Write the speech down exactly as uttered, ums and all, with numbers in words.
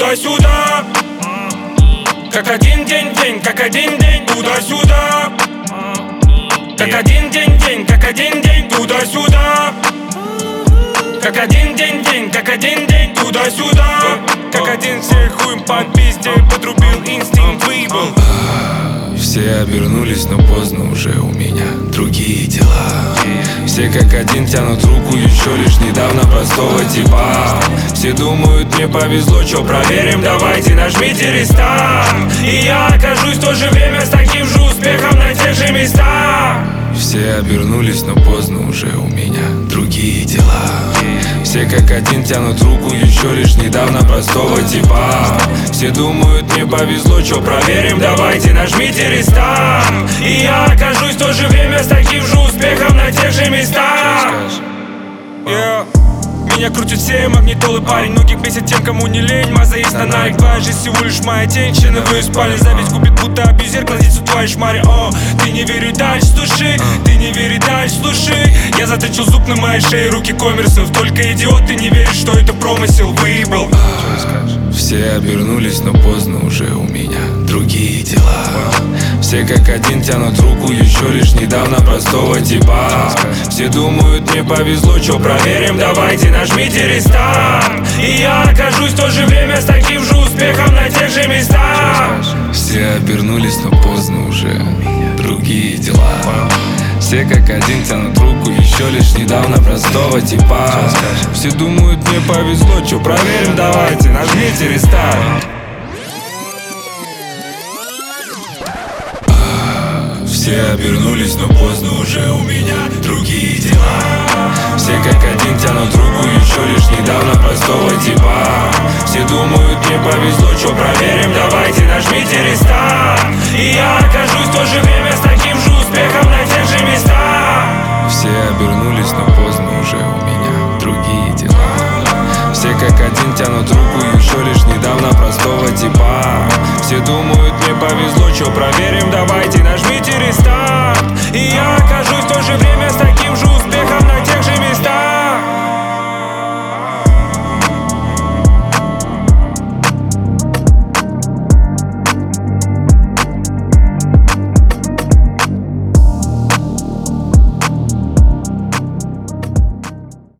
туда-сюда. Как один день-день, как один день, туда-сюда. Как один день-день, как один день, туда-сюда. Как один день-день, как один день, туда-сюда. Как один всех хуем под пизде, подрубил инстинкт, выебал. Все обернулись, но поздно уже, у меня другие дела. Все как один тянут руку еще лишь недавно простого типа. Все думают, мне повезло, чё проверим, давайте нажмите рестарт. И я окажусь в то же время с таким же успехом на тех же местах. Все обернулись, но поздно уже, у меня другие дела. Все как один тянут руку еще лишь недавно простого типа. Все думают, мне повезло, чё проверим, давайте нажмите рестарт. И я окажусь в то же время с таким же успехом на тех же местах. Yeah. Меня крутят все магнитолы, парень. Многих бесит тем, кому не лень. Маза есть на Nike, твоя жизнь всего лишь моя тень. Члены вы спали, зависть купит, будто абьюзер кладется в твоей шмаре. О, ты не веришь, дальше слушай. Ты не веришь, дальше слушай. Я заточил зуб на моей шее, руки коммерсов. Только идиот, ты не веришь, что это промысел. Выебал. Все обернулись, но поздно уже, у меня другие дела. Все как один тянут руку еще лишь недавно простого типа. Все думают, мне повезло, чё проверим, давайте нажмите рестарт. И я окажусь в то же время с таким же успехом на тех же местах. Все обернулись, но поздно уже, у меня другие дела. Все как один тянут руку еще лишь недавно простого типа. Все думают, мне повезло, чё проверим, давайте нажмите рестарт. Все обернулись, но поздно уже, у меня другие дела. Все как один тянут руку еще лишь недавно простого типа. Все думают, мне повезло, чё проверим, давайте нажмите рестарт. И я окажусь в то же время с таким же успехом на тех же местах. Все обернулись, но поздно уже, у меня другие дела. Все как один тянут руку еще лишь недавно простого типа. Все думают, мне повезло, чё проверим, давайте нажмите рестарт. И я окажусь в то же время с таким же